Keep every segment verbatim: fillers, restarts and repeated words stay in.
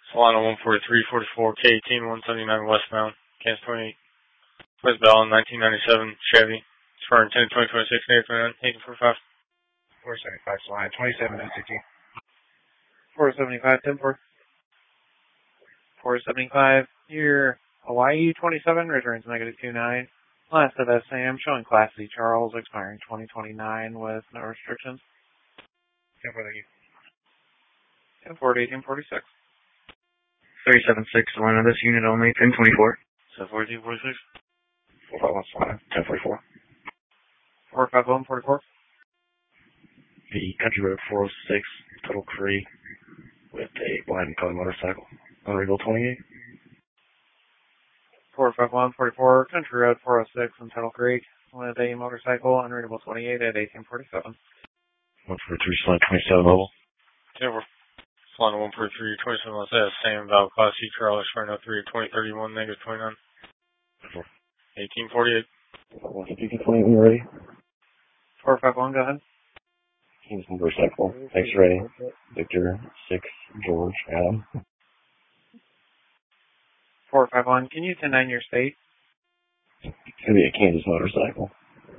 Solano one forty-three forty-four, K eighteen one seventy-nine westbound, Kansas twenty-eight. West Bell nineteen ninety-seven Chevy. Expiring ten twenty twenty-six, negative twenty-nine, eighteen forty-five. four seventy-five Solano, twenty-seven sixty. four seventy-five ten four. four seventy-five, your Hawaii twenty-seven, returns negative two nine. Last of S A M, showing Class C Charles, expiring twenty twenty-nine with no restrictions. ten four, thank you. ten four to eighteen forty-six. thirty-seven six, Solano, this unit only, ten twenty-four. seven fourteen forty-six. four five one Solano, ten forty-four. four five one forty-four. The Country Road four oh six, Tuttle Creek, with a black and colored motorcycle. Unregal twenty-eight. four five one forty-four, Country Road four oh six in Tuttle Creek, with a motorcycle, unreadable twenty-eight at eighteen forty-seven. one forty-three, Solano, twenty-seven level. ten four. Solano one forty-three twenty-seven S A M, same valve, Class C Charles, expiring oh three twenty thirty-one, negative twenty-nine. eighteen forty-eight. one fifty, twenty when you're ready. four five one, go ahead. King's motorcycle, X-ray, Victor, six, George, Adam. four five one, can you ten nine your state? It's going to be a Kansas motorcycle.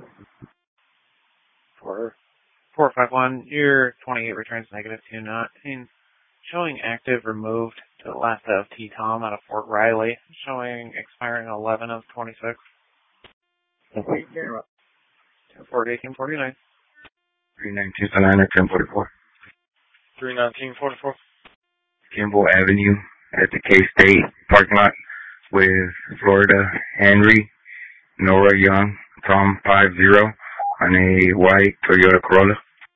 four five one, your twenty-eight returns negative two nine. Showing active removed to the last of T Tom out of Fort Riley. Showing expiring eleven of twenty-six. ten four to eighteen forty-nine. three nineteen, Solano, ten forty-four. three nineteen forty-four. Kimball Avenue at the K-State parking lot with Florida Henry, Nora Young, Tom five zero on a white Toyota Corolla.